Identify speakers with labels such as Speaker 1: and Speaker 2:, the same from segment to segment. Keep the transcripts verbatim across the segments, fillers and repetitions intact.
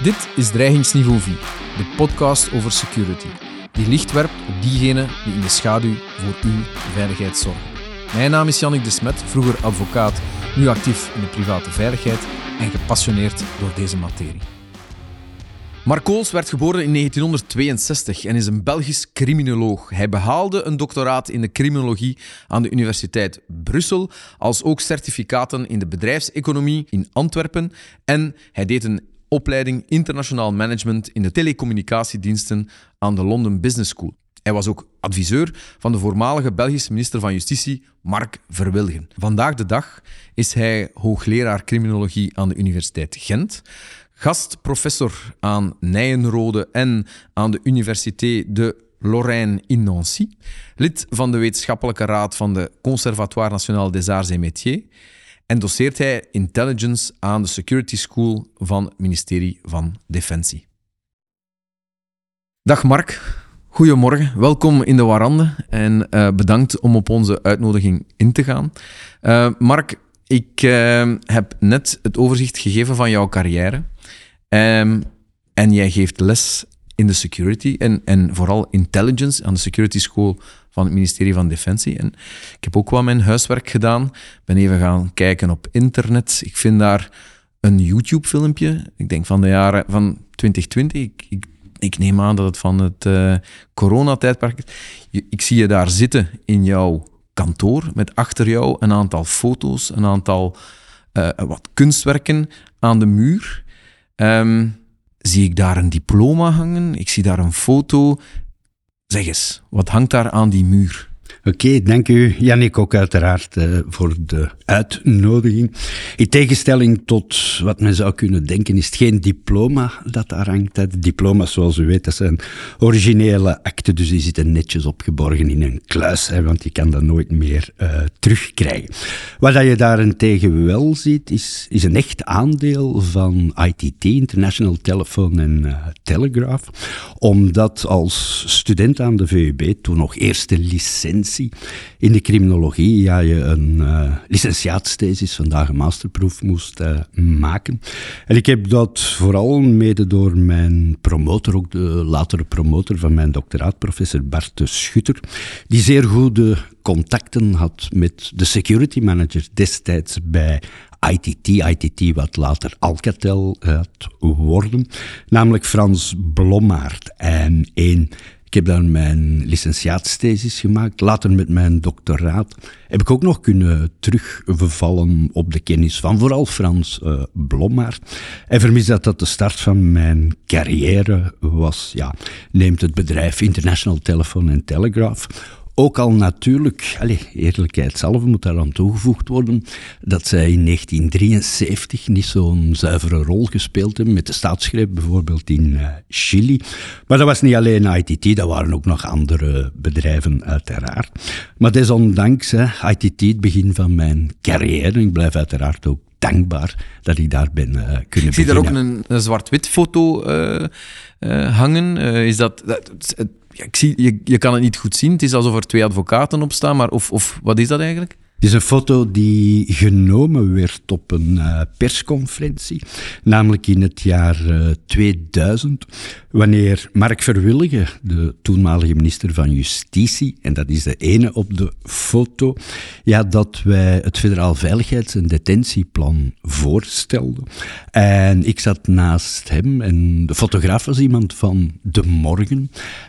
Speaker 1: Dit is Dreigingsniveau vier, de podcast over security, die licht werpt op diegenen die in de schaduw voor uw veiligheid zorgen. Mijn naam is Jannik de Smet, vroeger advocaat, nu actief in de private veiligheid en gepassioneerd door deze materie. Mark Kools werd geboren in negentienhonderdtweeënzestig en is een Belgisch criminoloog. Hij behaalde een doctoraat in de criminologie aan de Universiteit Brussel, als ook certificaten in de bedrijfseconomie in Antwerpen en hij deed een opleiding internationaal management in de telecommunicatiediensten aan de London Business School. Hij was ook adviseur van de voormalige Belgische minister van Justitie, Mark Verwilgen. Vandaag de dag is hij hoogleraar criminologie aan de Universiteit Gent, gastprofessor aan Nijenrode en aan de Université de Lorraine in Nancy, lid van de wetenschappelijke raad van de Conservatoire National des Arts et Métiers en doseert hij intelligence aan de Security School van het ministerie van Defensie. Dag Mark, goedemorgen, welkom in de Warande en uh, bedankt om op onze uitnodiging in te gaan. Uh, Mark, ik uh, heb net het overzicht gegeven van jouw carrière. Um, en jij geeft les in de security en, en vooral intelligence aan de Security School van het ministerie van Defensie. En ik heb ook wel mijn huiswerk gedaan. Ben even gaan kijken op internet. Ik vind daar een YouTube-filmpje, ik denk van de jaren van twintig twintig. Ik, ik, ik neem aan dat het van het uh, coronatijdperk is. Ik zie je daar zitten in jouw kantoor met achter jou een aantal foto's, een aantal uh, wat kunstwerken aan de muur. Um, zie ik daar een diploma hangen? Ik zie daar een foto. Zeg eens, wat hangt daar aan die muur?
Speaker 2: Oké, okay, dank u, Jannik, ook uiteraard uh, voor de uitnodiging. In tegenstelling tot wat men zou kunnen denken, is het geen diploma dat daar hangt. De diploma's, zoals u weet, dat zijn originele akten, dus die zitten netjes opgeborgen in een kluis, hè, want je kan dat nooit meer uh, terugkrijgen. Wat je daarentegen wel ziet, is, is een echt aandeel van I T T, International Telephone and uh, Telegraph, omdat als student aan de V U B, toen nog eerste licentie in de criminologie, ja, je een uh, licentiaatsthesis, vandaag een masterproef, moest uh, maken. En ik heb dat vooral mede door mijn promotor, ook de latere promotor van mijn doctoraat, professor Bart de Schutter, die zeer goede contacten had met de security manager destijds bij I T T, I T T wat later Alcatel gaat worden, namelijk Frans Blommaert. En één Ik heb dan mijn licentiaatsthesis gemaakt. Later met mijn doctoraat heb ik ook nog kunnen terugvallen op de kennis van vooral Frans uh, Blommaert. En vermis dat dat de start van mijn carrière was. Ja, neemt het bedrijf International Telephone and Telegraph. Ook al natuurlijk, allez, eerlijkheid zelf moet daaraan toegevoegd worden, dat zij in negentien drieënzeventig niet zo'n zuivere rol gespeeld hebben, met de staatsgreep bijvoorbeeld in uh, Chili. Maar dat was niet alleen I T T, dat waren ook nog andere bedrijven uiteraard. Maar desondanks, hè, I T T, het begin van mijn carrière, ik blijf uiteraard ook dankbaar dat ik daar ben uh, kunnen beginnen.
Speaker 1: Ik zie daar ook een, een zwart-wit foto uh, uh, hangen. Uh, is dat... dat uh, Ja, ik zie, je, je kan het niet goed zien. Het is alsof er twee advocaten op staan, maar of, of wat is dat eigenlijk?
Speaker 2: Het is een foto die genomen werd op een uh, persconferentie, namelijk in het jaar uh, tweeduizend, wanneer Mark Verwilgen, de toenmalige minister van Justitie, en dat is de ene op de foto, ja, dat wij het Federaal Veiligheids- en Detentieplan voorstelden. En ik zat naast hem en de fotograaf was iemand van De Morgen.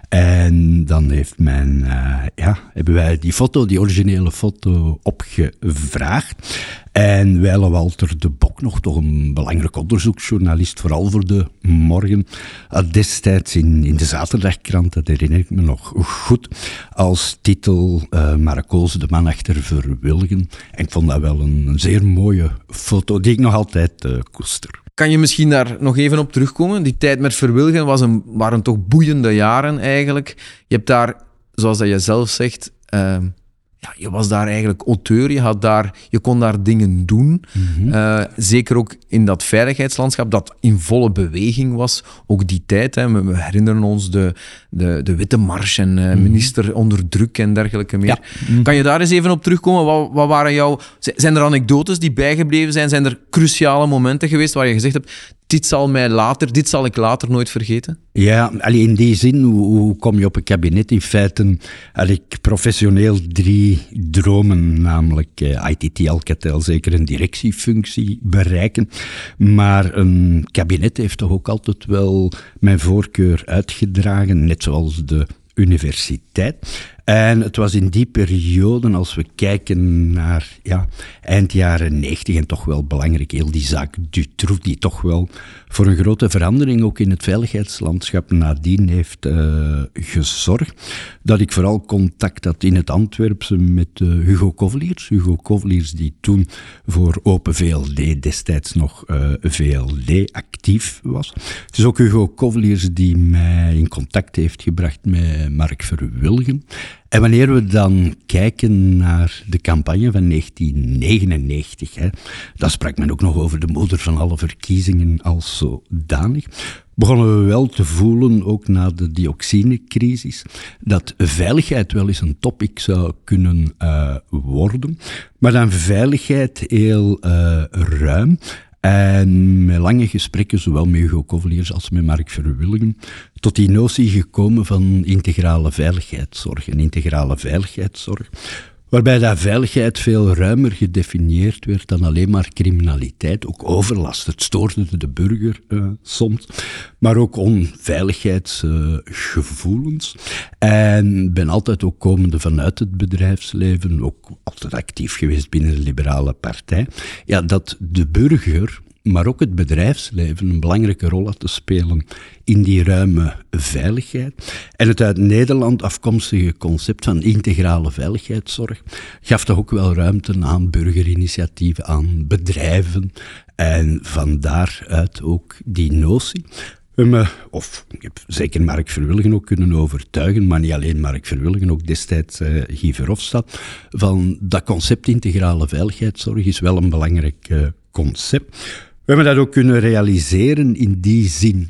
Speaker 2: En dan heeft mijn, uh, ja, hebben wij die foto, die originele foto, opgevraagd. En wijle Walter de Bok, nog toch een belangrijk onderzoeksjournalist, vooral voor De Morgen, had destijds in, in de Zaterdagkrant, dat herinner ik me nog goed, als titel uh, Mark Kools, de man achter Verwilgen. En ik vond dat wel een, een zeer mooie foto, die ik nog altijd uh, koester.
Speaker 1: Kan je misschien daar nog even op terugkomen? Die tijd met Verwilgen was een, waren toch boeiende jaren eigenlijk. Je hebt daar, zoals dat je zelf zegt, uh, ja, je was daar eigenlijk auteur, je, had daar, je kon daar dingen doen. Mm-hmm. Uh, zeker ook in dat veiligheidslandschap dat in volle beweging was. Ook die tijd, hè, we herinneren ons de, de, de Witte Mars en uh, minister mm-hmm. onder druk en dergelijke meer. Ja. Mm-hmm. Kan je daar eens even op terugkomen? Wat, wat waren jouw... Zijn er anekdotes die bijgebleven zijn? Zijn er cruciale momenten geweest waar je gezegd hebt, het dit zal mij later, dit zal ik later nooit vergeten?
Speaker 2: Ja, allee, in die zin, hoe, hoe kom je op een kabinet? In feite had ik professioneel drie dromen, namelijk uh, I T T Alcatel zeker een directiefunctie bereiken, maar een kabinet heeft toch ook altijd wel mijn voorkeur uitgedragen, net zoals de universiteit. En het was in die periode, als we kijken naar ja, eind jaren negentig, en toch wel belangrijk, heel die zaak Dutroux, die toch wel voor een grote verandering ook in het veiligheidslandschap nadien heeft uh, gezorgd, dat ik vooral contact had in het Antwerpse met uh, Hugo Koveliers. Hugo Koveliers die toen voor Open V L D destijds nog uh, V L D actief was. Het is ook Hugo Koveliers die mij in contact heeft gebracht met Mark Verwilgen. En wanneer we dan kijken naar de campagne van negentien negenennegentig, hè, dan sprak men ook nog over de moeder van alle verkiezingen als zodanig, begonnen we wel te voelen, ook na de dioxinecrisis, dat veiligheid wel eens een topic zou kunnen uh, worden, maar dan veiligheid heel uh, ruim. En met lange gesprekken, zowel met Hugo Koveliers als met Mark Verwilgen, tot die notie gekomen van integrale veiligheidszorg. Een integrale veiligheidszorg, waarbij dat veiligheid veel ruimer gedefinieerd werd dan alleen maar criminaliteit, ook overlast. Het stoorde de burger uh, soms, maar ook onveiligheidsgevoelens. Uh, en ben altijd ook komende vanuit het bedrijfsleven, ook altijd actief geweest binnen de Liberale Partij, ja, dat de burger, maar ook het bedrijfsleven een belangrijke rol had te spelen in die ruime veiligheid. En het uit Nederland afkomstige concept van integrale veiligheidszorg gaf toch ook wel ruimte aan burgerinitiatieven, aan bedrijven. En van daaruit ook die notie. Me, of ik heb zeker Mark Verwilgen ook kunnen overtuigen, maar niet alleen Mark Verwilgen, ook destijds uh, Guy Verhofstadt, van dat concept integrale veiligheidszorg is wel een belangrijk uh, concept. We hebben dat ook kunnen realiseren in die zin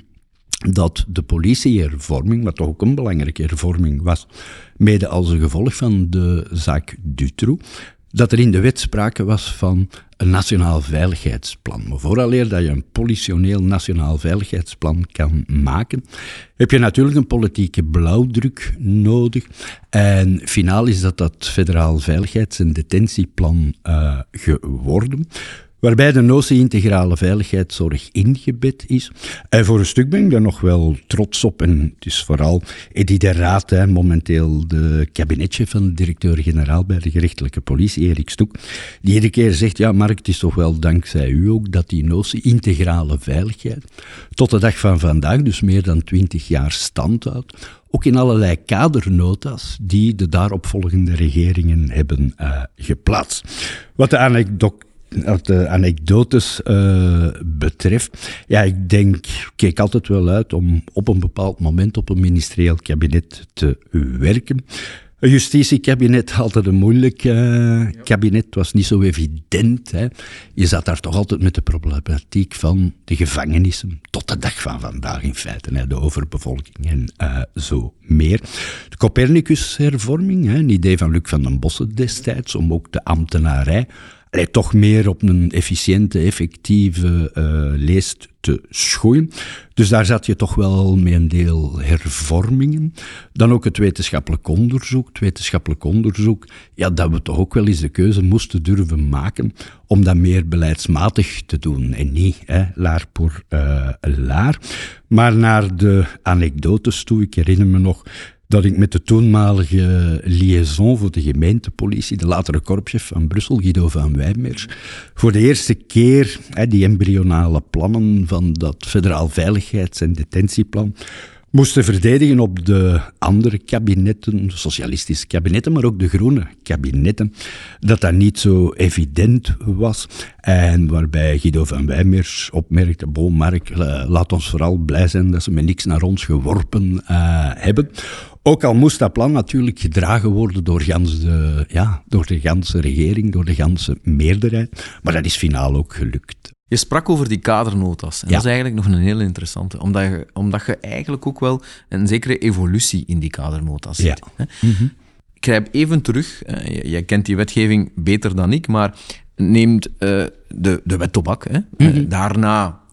Speaker 2: dat de politiehervorming, wat toch ook een belangrijke hervorming was, mede als een gevolg van de zaak Dutroux, dat er in de wet sprake was van een nationaal veiligheidsplan. Maar vooraleer dat je een politioneel nationaal veiligheidsplan kan maken, heb je natuurlijk een politieke blauwdruk nodig. En finaal is dat dat federaal veiligheids- en detentieplan uh, geworden, waarbij de notie integrale veiligheidszorg ingebed is. En voor een stuk ben ik daar nog wel trots op. En het is vooral Eddy de Raad, hè, momenteel de kabinetchef van de directeur-generaal bij de gerechtelijke politie, Erik Stoek, die iedere keer zegt, ja Mark, het is toch wel dankzij u ook dat die notie integrale veiligheid tot de dag van vandaag, dus meer dan twintig jaar stand houdt, ook in allerlei kadernota's die de daaropvolgende regeringen hebben uh, geplaatst. Wat de anekdote Wat de anekdotes uh, betreft, ja, ik denk, ik keek altijd wel uit om op een bepaald moment op een ministerieel kabinet te werken. Een justitiekabinet, altijd een moeilijk uh, kabinet, was niet zo evident. Hè. Je zat daar toch altijd met de problematiek van de gevangenissen, tot de dag van vandaag in feite, hè, de overbevolking en uh, zo meer. De Copernicus-hervorming, hè, een idee van Luc van den Bossen destijds, om ook de ambtenarij Allee, toch meer op een efficiënte, effectieve uh, leest te schoeien. Dus daar zat je toch wel met een deel hervormingen. Dan ook het wetenschappelijk onderzoek. Het wetenschappelijk onderzoek, ja, dat we toch ook wel eens de keuze moesten durven maken om dat meer beleidsmatig te doen. En niet hè, laar pour uh, laar. Maar naar de anekdotes toe, ik herinner me nog dat ik met de toenmalige liaison voor de gemeentepolitie, de latere korpschef van Brussel, Guido van Wijmers, voor de eerste keer hè, die embryonale plannen van dat federaal veiligheids- en detentieplan moesten verdedigen op de andere kabinetten, de socialistische kabinetten, maar ook de groene kabinetten, dat dat niet zo evident was. En waarbij Guido van Wijmers opmerkte, bon Mark, laat ons vooral blij zijn dat ze met niks naar ons geworpen uh, hebben. Ook al moest dat plan natuurlijk gedragen worden door, gans de, ja, door de ganse regering, door de ganse meerderheid, maar dat is finaal ook gelukt.
Speaker 1: Je sprak over die kadernota's. En ja. Dat is eigenlijk nog een hele interessante. Omdat je, omdat je eigenlijk ook wel een zekere evolutie in die kadernota's ziet. Ja. Mm-hmm. Ik grijp even terug. Uh, jij kent die wetgeving beter dan ik, maar neemt uh, de, de wet tobak. Hè. Mm-hmm. Uh, daarna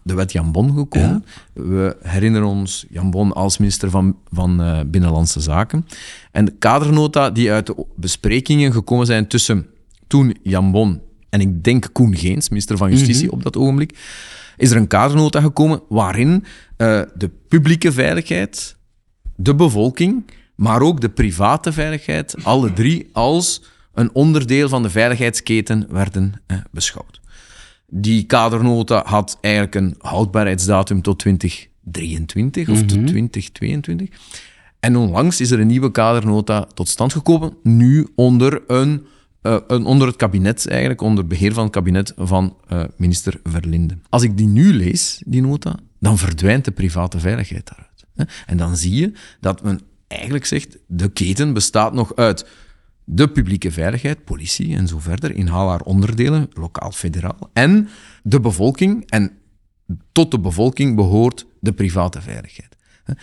Speaker 1: de wet Jan Bon gekomen. Ja. We herinneren ons Jan Bon als minister van, van uh, Binnenlandse Zaken. En de kadernota die uit de besprekingen gekomen zijn tussen toen Jan Bon en ik denk Koen Geens, minister van Justitie mm-hmm. op dat ogenblik, is er een kadernota gekomen waarin uh, de publieke veiligheid, de bevolking, maar ook de private veiligheid, alle drie als een onderdeel van de veiligheidsketen werden uh, beschouwd. Die kadernota had eigenlijk een houdbaarheidsdatum tot twintig drieëntwintig of mm-hmm. tot twintig tweeëntwintig. En onlangs is er een nieuwe kadernota tot stand gekomen, nu onder, een, uh, een, onder het kabinet, eigenlijk onder beheer van het kabinet van uh, minister Verlinde. Als ik die nu lees, die nota, dan verdwijnt de private veiligheid daaruit. Hè? En dan zie je dat men eigenlijk zegt, de keten bestaat nog uit de publieke veiligheid, politie en zo verder, in al haar onderdelen, lokaal-federaal, en de bevolking. En tot de bevolking behoort de private veiligheid.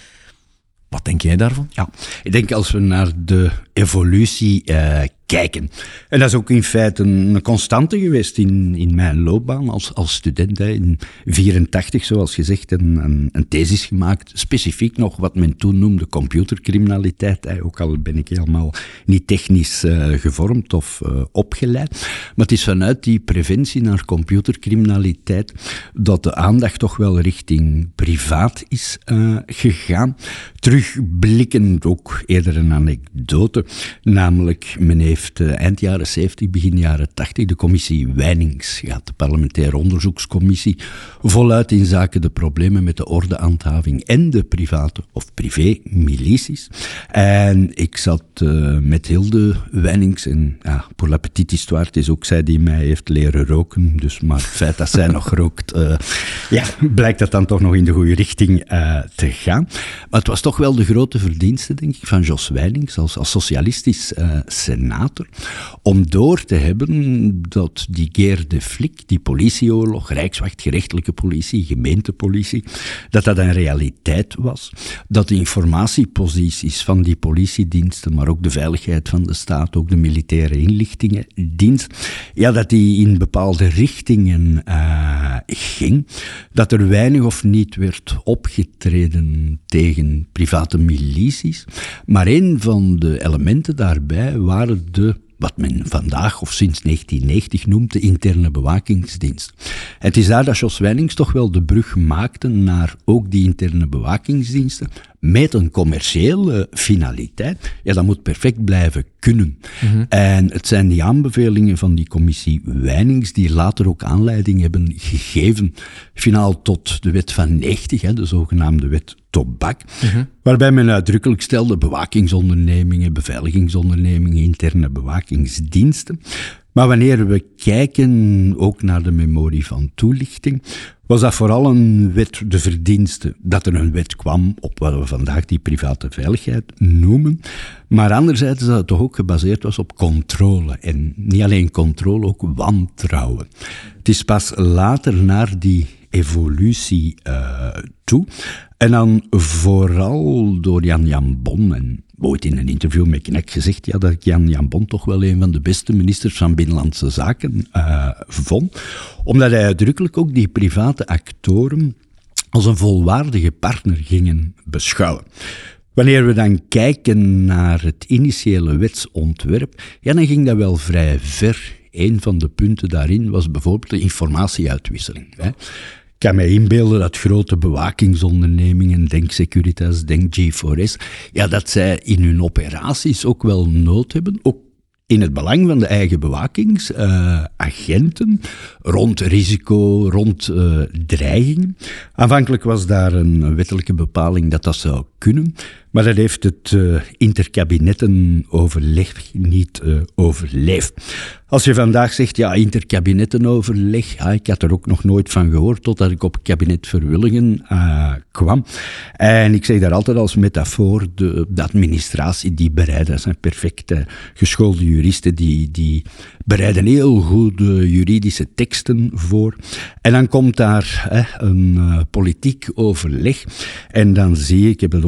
Speaker 1: Wat denk jij daarvan?
Speaker 2: Ja, ik denk als we naar de evolutie uh, kijken. En dat is ook in feite een, een constante geweest in, in mijn loopbaan als, als student. Hè. In vierentachtig, zoals gezegd, een, een, een thesis gemaakt. Specifiek nog wat men toen noemde computercriminaliteit. Hè. Ook al ben ik helemaal niet technisch uh, gevormd of uh, opgeleid. Maar het is vanuit die preventie naar computercriminaliteit dat de aandacht toch wel richting privaat is uh, gegaan. Terugblikkend ook eerder een anekdote. Namelijk, men heeft uh, eind jaren zeventig, begin jaren tachtig de commissie Wijnings gehad, de parlementaire onderzoekscommissie, voluit in zaken de problemen met de ordehandhaving en de private of privé-milities. En ik zat uh, met Hilde Wijnings en ja, pour la petite histoire, het is ook zij die mij heeft leren roken, dus maar het feit dat zij nog rookt, uh, ja, blijkt dat dan toch nog in de goede richting uh, te gaan. Maar het was toch wel de grote verdienste, denk ik, van Jos Wijnings als, als socialistisch uh, senator, om door te hebben dat die guerre de flic, die politieoorlog, rijkswacht, gerechtelijke politie, gemeentepolitie, dat dat een realiteit was. Dat de informatieposities van die politiediensten, maar ook de veiligheid van de staat, ook de militaire inlichtingendienst, ja, dat die in bepaalde richtingen uh, ging. Dat er weinig of niet werd opgetreden tegen private milities. Maar een van de elementen daarbij waren de, wat men vandaag of sinds negentien negentig noemt, de interne bewakingsdienst. En het is daar dat Jos Wijnings toch wel de brug maakte naar ook die interne bewakingsdiensten met een commerciële finaliteit. Ja, dat moet perfect blijven kunnen. Mm-hmm. En het zijn die aanbevelingen van die commissie Wijnings die later ook aanleiding hebben gegeven, finaal tot de wet van negentig, hè, de zogenaamde wet Tobak, mm-hmm. waarbij men uitdrukkelijk stelde bewakingsondernemingen, beveiligingsondernemingen, interne bewakingsdiensten. Maar wanneer we kijken ook naar de memorie van toelichting, was dat vooral een wet, de verdienste, dat er een wet kwam op wat we vandaag die private veiligheid noemen. Maar anderzijds dat het toch ook gebaseerd was op controle. En niet alleen controle, ook wantrouwen. Het is pas later naar die evolutie uh, toe. En dan vooral door Jan Jan Bon, en ooit in een interview met Knek gezegd, ja, dat ik Jan Jan Bon toch wel een van de beste ministers van Binnenlandse Zaken uh, vond. Omdat hij uitdrukkelijk ook die private actoren als een volwaardige partner gingen beschouwen. Wanneer we dan kijken naar het initiële wetsontwerp, ja, dan ging dat wel vrij ver. Een van de punten daarin was bijvoorbeeld de informatieuitwisseling. Hè. Ik kan me inbeelden dat grote bewakingsondernemingen, denk Securitas, denk G four S, ja, dat zij in hun operaties ook wel nood hebben, ook in het belang van de eigen bewakingsagenten, uh, rond risico, rond uh, dreigingen. Aanvankelijk was daar een wettelijke bepaling dat dat zou kunnen, maar dat heeft het uh, interkabinettenoverleg niet uh, overleefd. Als je vandaag zegt, ja, interkabinettenoverleg, ja, ik had er ook nog nooit van gehoord, totdat ik op kabinet Verwilligen uh, kwam. En ik zeg daar altijd als metafoor, de, de administratie die bereidt, dat zijn perfecte geschoolde juristen, die, die bereiden heel goede juridische teksten voor. En dan komt daar hè, een uh, politiek overleg, en dan zie ik, ik heb het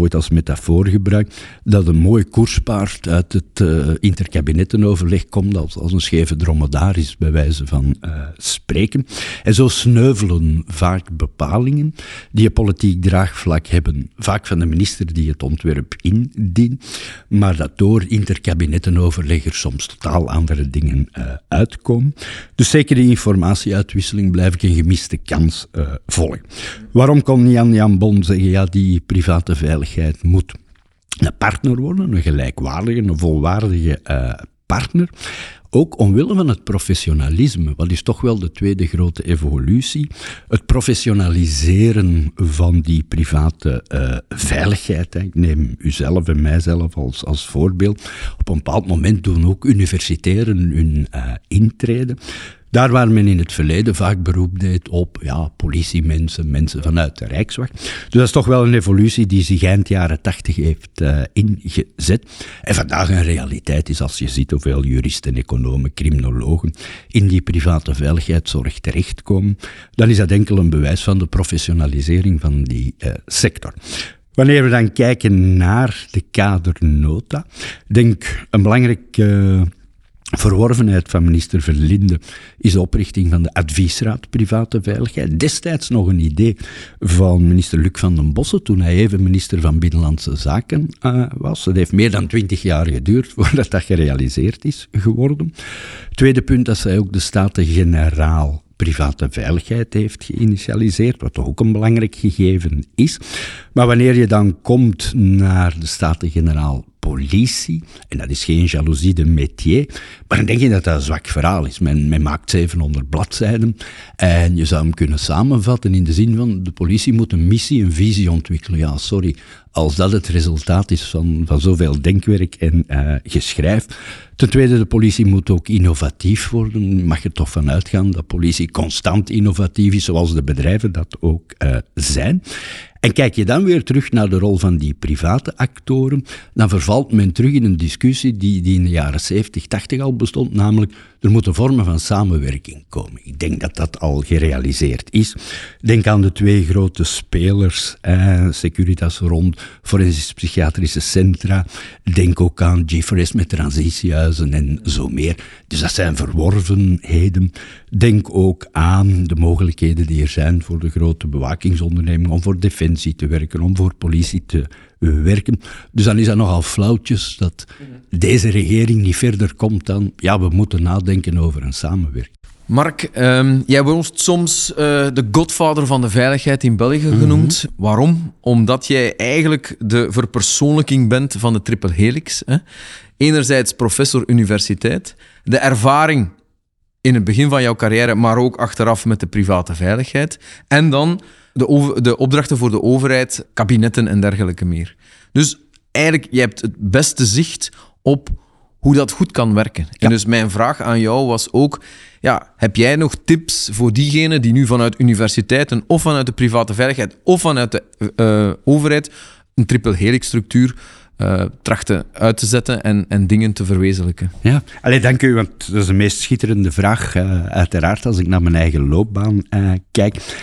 Speaker 2: ooit als metafoor gebruikt, dat een mooi koerspaard uit het uh, interkabinettenoverleg komt als, als een scheve dromedaris, bij wijze van uh, spreken. En zo sneuvelen vaak bepalingen die een politiek draagvlak hebben, vaak van de minister die het ontwerp indient, maar dat door interkabinettenoverleg er soms totaal andere dingen uh, uitkomen. Dus zeker die informatieuitwisseling blijf ik een gemiste kans uh, volgen. Waarom kon Jan Jan Bon zeggen, ja, die private veiligheid moet een partner worden, een gelijkwaardige, een volwaardige uh, partner? Ook omwille van het professionalisme, wat is toch wel de tweede grote evolutie, het professionaliseren van die private uh, veiligheid. Hè. Ik neem uzelf en mijzelf als, als voorbeeld. Op een bepaald moment doen ook universitairen hun uh, intrede. Daar waar men in het verleden vaak beroep deed op ja, politiemensen, mensen vanuit de Rijkswacht. Dus dat is toch wel een evolutie die zich eind jaren tachtig heeft uh, ingezet. En vandaag een realiteit is als je ziet hoeveel juristen, economen, criminologen in die private veiligheidszorg terechtkomen, dan is dat enkel een bewijs van de professionalisering van die uh, sector. Wanneer we dan kijken naar de kadernota, denk een belangrijk Uh, verworvenheid van minister Verlinde is de oprichting van de Adviesraad Private Veiligheid. Destijds nog een idee van minister Luc van den Bossen, toen hij even minister van Binnenlandse Zaken uh, was. Het heeft meer dan twintig jaar geduurd voordat dat gerealiseerd is geworden. Tweede punt, dat zij ook de Staten-Generaal Private Veiligheid heeft geïnitialiseerd, wat toch ook een belangrijk gegeven is. Maar wanneer je dan komt naar de Staten-Generaal Politie, en dat is geen jaloezie de métier, maar dan denk je dat dat een zwak verhaal is. Men, men maakt zevenhonderd bladzijden en je zou hem kunnen samenvatten in de zin van de politie moet een missie, een visie ontwikkelen. Ja, sorry, als dat het resultaat is van, van zoveel denkwerk en uh, geschrijf. Ten tweede, de politie moet ook innovatief worden. Je mag er toch van uitgaan dat politie constant innovatief is, zoals de bedrijven dat ook uh, zijn. En kijk je dan weer terug naar de rol van die private actoren, dan vervalt men terug in een discussie die, die in de jaren zeventig, tachtig al bestond, namelijk er moeten vormen van samenwerking komen. Ik denk dat dat al gerealiseerd is. Denk aan de twee grote spelers, eh, Securitas rond forensisch-psychiatrische centra. Denk ook aan G four S met transitiehuizen en zo meer. Dus dat zijn verworvenheden. Denk ook aan de mogelijkheden die er zijn voor de grote bewakingsondernemingen om voor defensie te werken, om voor politie te werken. Dus dan is dat nogal flauwtjes dat deze regering niet verder komt dan, ja, we moeten nadenken over een samenwerking.
Speaker 1: Mark, um, jij wordt soms uh, de godvader van de veiligheid in België genoemd. Mm-hmm. Waarom? Omdat jij eigenlijk de verpersoonlijking bent van de triple helix. Hè? Enerzijds professor universiteit, de ervaring in het begin van jouw carrière, maar ook achteraf met de private veiligheid. En dan de, over, de opdrachten voor de overheid, kabinetten en dergelijke meer. Dus eigenlijk, je hebt het beste zicht op hoe dat goed kan werken. Ja. En dus mijn vraag aan jou was ook, ja, heb jij nog tips voor diegenen die nu vanuit universiteiten of vanuit de private veiligheid of vanuit de uh, overheid een triple helix structuur Uh, trachten uit te zetten en, en dingen te verwezenlijken?
Speaker 2: Ja, allee, dank u, want dat is de meest schitterende vraag, uh, uiteraard, als ik naar mijn eigen loopbaan uh, kijk.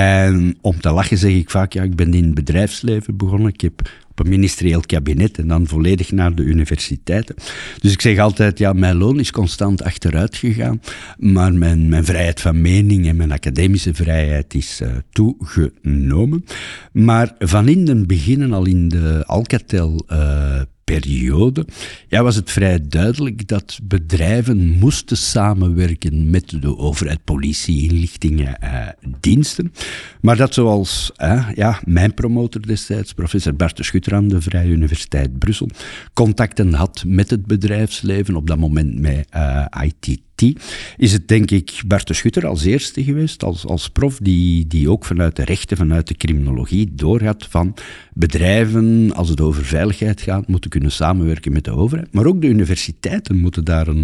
Speaker 2: En om te lachen zeg ik vaak, ja, ik ben in het bedrijfsleven begonnen, ik heb op een ministerieel kabinet en dan volledig naar de universiteiten. Dus ik zeg altijd, ja, mijn loon is constant achteruit gegaan, maar mijn, mijn vrijheid van mening en mijn academische vrijheid is uh, toegenomen. Maar van in het begin, al in de Alcatel uh, periode, ja, was het vrij duidelijk dat bedrijven moesten samenwerken met de overheid, politie, inlichtingen, uh, diensten. Maar dat zoals uh, ja, mijn promotor destijds, professor Bart de Schutter aan de Vrije Universiteit Brussel, contacten had met het bedrijfsleven, op dat moment met uh, I T T, is het denk ik Bart de Schutter als eerste geweest, als, als prof, die, die ook vanuit de rechten, vanuit de criminologie doorhad van bedrijven, als het over veiligheid gaat, moeten kunnen samenwerken met de overheid. Maar ook de universiteiten moeten daar een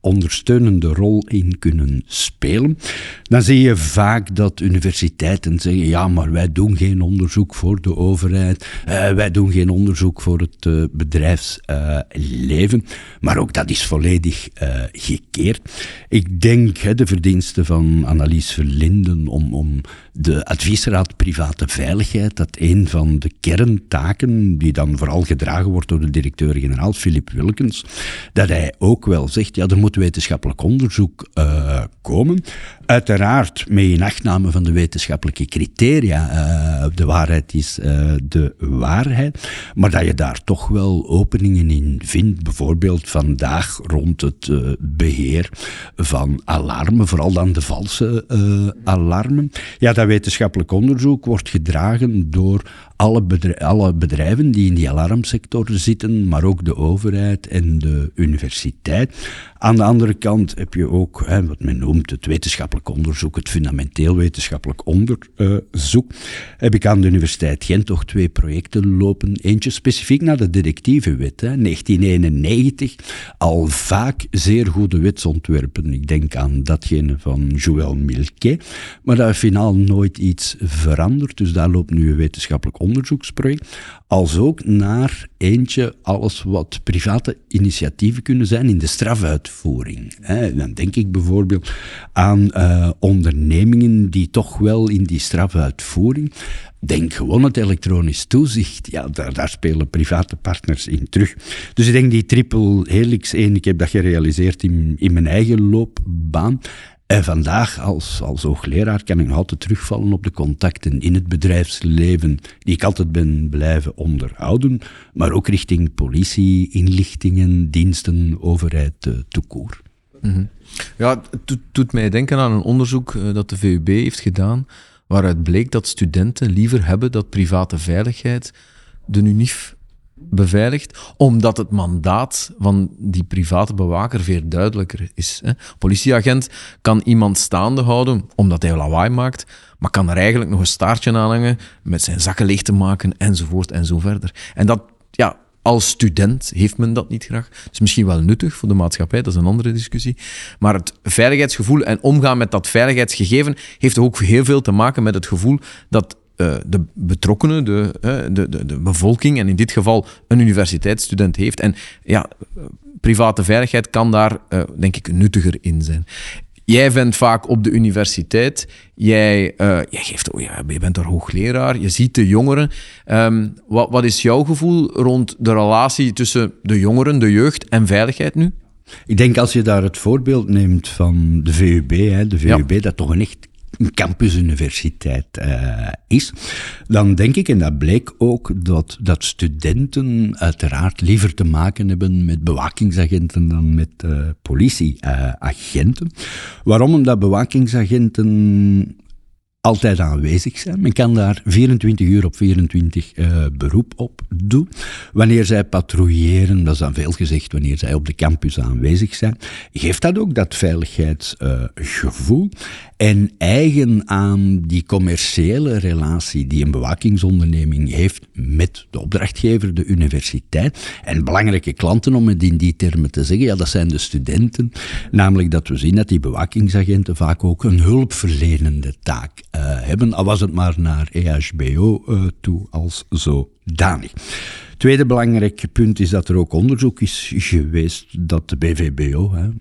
Speaker 2: ondersteunende rol in kunnen spelen. Dan zie je vaak dat universiteiten zeggen, ja, maar wij doen geen onderzoek voor de overheid, uh, wij doen geen onderzoek voor het uh, bedrijfsleven, uh, maar ook dat is volledig uh, gekeerd. Ik denk, hè, de verdiensten van Annelies Verlinden om, om de adviesraad private veiligheid, dat een van de kerntaken, die dan vooral gedragen wordt door de directeur-generaal Philip Wilkens, dat hij ook wel zegt, ja, er moet wetenschappelijk onderzoek uh, komen. Uiteraard met inachtname van de wetenschappelijke criteria. Uh, de waarheid is uh, de waarheid. Maar dat je daar toch wel openingen in vindt. Bijvoorbeeld vandaag rond het uh, beheer van alarmen. Vooral dan de valse uh, alarmen. Ja, dat wetenschappelijk onderzoek wordt gedragen door alle, bedrijf, alle bedrijven die in die alarmsector zitten, maar ook de overheid en de universiteit. Aan de andere kant heb je ook, hè, wat men noemt het wetenschappelijk onderzoek, het fundamenteel wetenschappelijk onderzoek. Heb ik aan de Universiteit Gent toch twee projecten lopen. Eentje specifiek naar de detectivewet, hè, negentien eenennegentig. Al vaak zeer goede wetsontwerpen. Ik denk aan datgene van Joël Milquet. Maar daar is finaal nooit iets veranderd. Dus daar loopt nu een wetenschappelijk onderzoeksproject. Als ook naar eentje, alles wat private initiatieven kunnen zijn in de strafuitvoering. Dan denk ik bijvoorbeeld aan uh, ondernemingen die toch wel in die strafuitvoering, denk gewoon het elektronisch toezicht, ja, daar, daar spelen private partners in terug. Dus ik denk die triple helix één, ik heb dat gerealiseerd in, in mijn eigen loopbaan. En vandaag als, als hoogleraar kan ik nog altijd terugvallen op de contacten in het bedrijfsleven die ik altijd ben blijven onderhouden, maar ook richting politie, inlichtingen, diensten, overheid, uh, tout court.
Speaker 1: Mm-hmm. Ja, het doet, doet mij denken aan een onderzoek uh, dat de V U B heeft gedaan, waaruit bleek dat studenten liever hebben dat private veiligheid de UNIF beveiligd, omdat het mandaat van die private bewaker veel duidelijker is. Hè. Politieagent kan iemand staande houden omdat hij lawaai maakt, maar kan er eigenlijk nog een staartje aan hangen met zijn zakken leeg te maken, enzovoort en zo verder. En dat, ja, als student heeft men dat niet graag. Het is misschien wel nuttig voor de maatschappij, dat is een andere discussie. Maar het veiligheidsgevoel en omgaan met dat veiligheidsgegeven heeft ook heel veel te maken met het gevoel dat Uh, de betrokkenen, de, uh, de, de, de bevolking, en in dit geval een universiteitsstudent heeft. En ja, private veiligheid kan daar, uh, denk ik, nuttiger in zijn. Jij bent vaak op de universiteit, jij, uh, jij, geeft, oh ja, je bent daar hoogleraar, je ziet de jongeren. Um, wat, wat is jouw gevoel rond de relatie tussen de jongeren, de jeugd en veiligheid nu?
Speaker 2: Ik denk als je daar het voorbeeld neemt van de V U B, hè, de V U B ja. dat toch een echt een campusuniversiteit uh, is, dan denk ik, en dat bleek ook, dat, dat studenten uiteraard liever te maken hebben met bewakingsagenten dan met uh, politieagenten. Uh, Waarom? Omdat bewakingsagenten altijd aanwezig zijn. Men kan daar vierentwintig uur op vierentwintig uh, beroep op doen. Wanneer zij patrouilleren, dat is dan veel gezegd, wanneer zij op de campus aanwezig zijn, geeft dat ook dat veiligheidsgevoel. Uh, en eigen aan die commerciële relatie die een bewakingsonderneming heeft met de opdrachtgever, de universiteit, en belangrijke klanten, om het in die termen te zeggen, ja, dat zijn de studenten. Namelijk dat we zien dat die bewakingsagenten vaak ook een hulpverlenende taak Uh, hebben, al was het maar naar E H B O uh, toe als zodanig. Tweede belangrijk punt is dat er ook onderzoek is geweest dat de B V B O, hè,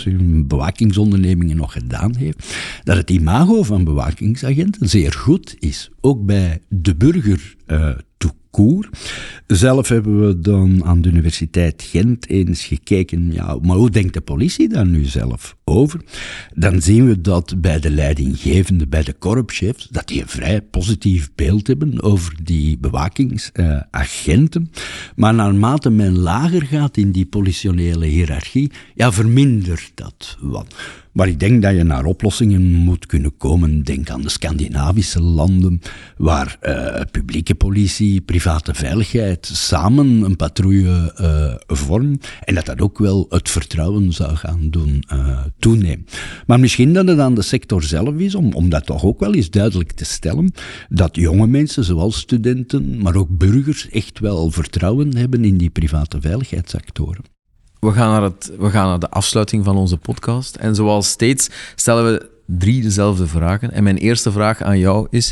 Speaker 2: bewakingsondernemingen, nog gedaan heeft, dat het imago van bewakingsagenten zeer goed is, ook bij de burger uh, toe. Zelf hebben we dan aan de Universiteit Gent eens gekeken, ja, maar hoe denkt de politie daar nu zelf over? Dan zien we dat bij de leidinggevende, bij de korpschefs, dat die een vrij positief beeld hebben over die bewakingsagenten. Uh, maar naarmate men lager gaat in die politionele hiërarchie, ja, vermindert dat wat. Maar ik denk dat je naar oplossingen moet kunnen komen. Denk aan de Scandinavische landen, waar uh, publieke politie, private veiligheid samen een patrouille uh, vormen. En dat dat ook wel het vertrouwen zou gaan doen uh, toenemen. Maar misschien dat het aan de sector zelf is, om, om dat toch ook wel eens duidelijk te stellen, dat jonge mensen, zoals studenten, maar ook burgers, echt wel vertrouwen hebben in die private veiligheidsactoren.
Speaker 1: we gaan, naar het, we gaan naar de afsluiting van onze podcast. En zoals steeds stellen we drie dezelfde vragen. En mijn eerste vraag aan jou is,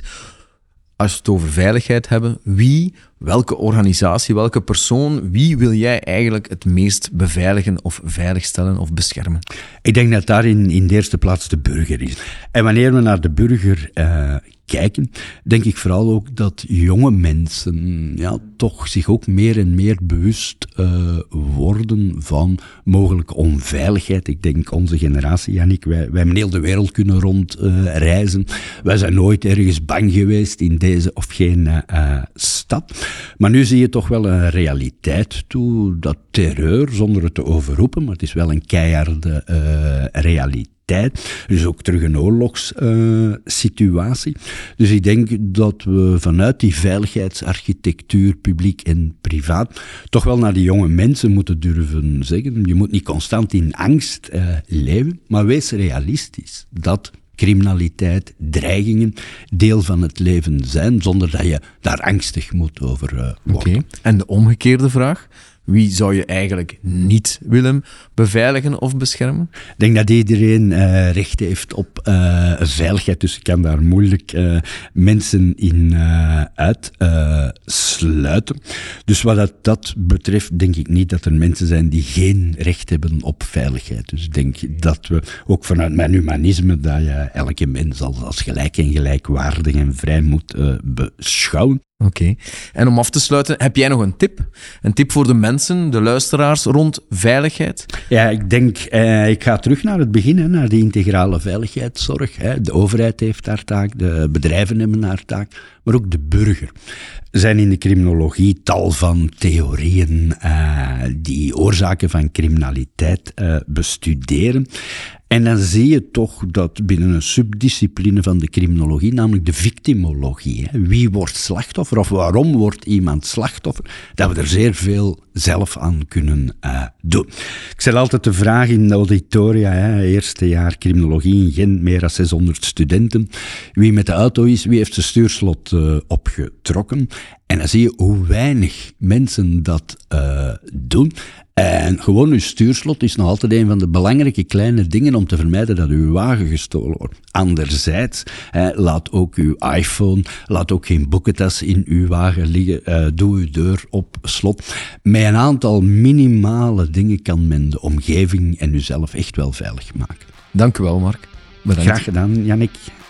Speaker 1: als we het over veiligheid hebben, wie, welke organisatie, welke persoon, wie wil jij eigenlijk het meest beveiligen of veiligstellen of beschermen?
Speaker 2: Ik denk dat daarin in de eerste plaats de burger is. En wanneer we naar de burger uh, kijken, denk ik vooral ook dat jonge mensen ja, toch zich ook meer en meer bewust uh, worden van mogelijke onveiligheid. Ik denk onze generatie, Yannick, wij, wij hebben heel de wereld kunnen rondreizen. Uh, wij zijn nooit ergens bang geweest in deze of geen uh, stad. Maar nu zie je toch wel een realiteit toe, dat terreur, zonder het te overroepen, maar het is wel een keiharde uh, realiteit. Dus ook terug een oorlogssituatie. Uh, dus ik denk dat we vanuit die veiligheidsarchitectuur, publiek en privaat, toch wel naar die jonge mensen moeten durven zeggen. Je moet niet constant in angst uh, leven, maar wees realistisch. Dat criminaliteit, dreigingen deel van het leven zijn, zonder dat je daar angstig moet over uh, worden.
Speaker 1: Okay. En de omgekeerde vraag? Wie zou je eigenlijk niet willen beveiligen of beschermen?
Speaker 2: Ik denk dat iedereen uh, recht heeft op uh, veiligheid, dus ik kan daar moeilijk uh, mensen in uh, uitsluiten. Uh, dus wat dat, dat betreft denk ik niet dat er mensen zijn die geen recht hebben op veiligheid. Dus ik denk dat we, ook vanuit mijn humanisme, dat je elke mens als, als gelijk en gelijkwaardig en vrij moet uh, beschouwen.
Speaker 1: Oké. Okay. En om af te sluiten, heb jij nog een tip? Een tip voor de mensen, de luisteraars, rond veiligheid?
Speaker 2: Ja, ik denk, eh, ik ga terug naar het begin, hè, naar die integrale veiligheidszorg. Hè. De overheid heeft haar taak, de bedrijven hebben haar taak, maar ook de burger. Er zijn in de criminologie tal van theorieën uh, die oorzaken van criminaliteit uh, bestuderen. En dan zie je toch dat binnen een subdiscipline van de criminologie, namelijk de victimologie, hè, wie wordt slachtoffer of waarom wordt iemand slachtoffer, dat we er zeer veel zelf aan kunnen uh, doen. Ik stel altijd de vraag in de auditoria, hè, eerste jaar criminologie in Gent, meer dan zeshonderd studenten, wie met de auto is, wie heeft zijn stuurslot uh, opgetrokken. En dan zie je hoe weinig mensen dat uh, doen. En gewoon uw stuurslot is nog altijd een van de belangrijke kleine dingen om te vermijden dat uw wagen gestolen wordt. Anderzijds, hè, laat ook uw iPhone, laat ook geen boekentas in uw wagen liggen, uh, doe uw deur op slot. Met een aantal minimale dingen kan men de omgeving en uzelf echt wel veilig maken.
Speaker 1: Dank u wel, Mark. Bedankt.
Speaker 2: Graag gedaan, Yannick.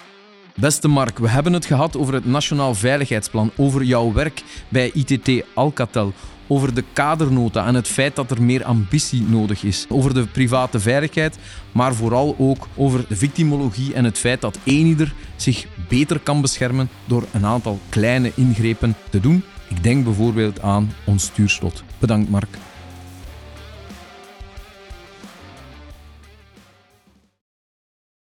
Speaker 1: Beste Mark, we hebben het gehad over het Nationaal Veiligheidsplan, over jouw werk bij I T T Alcatel, over de kadernota en het feit dat er meer ambitie nodig is, over de private veiligheid, maar vooral ook over de victimologie en het feit dat eenieder zich beter kan beschermen door een aantal kleine ingrepen te doen. Ik denk bijvoorbeeld aan ons stuurslot. Bedankt, Mark.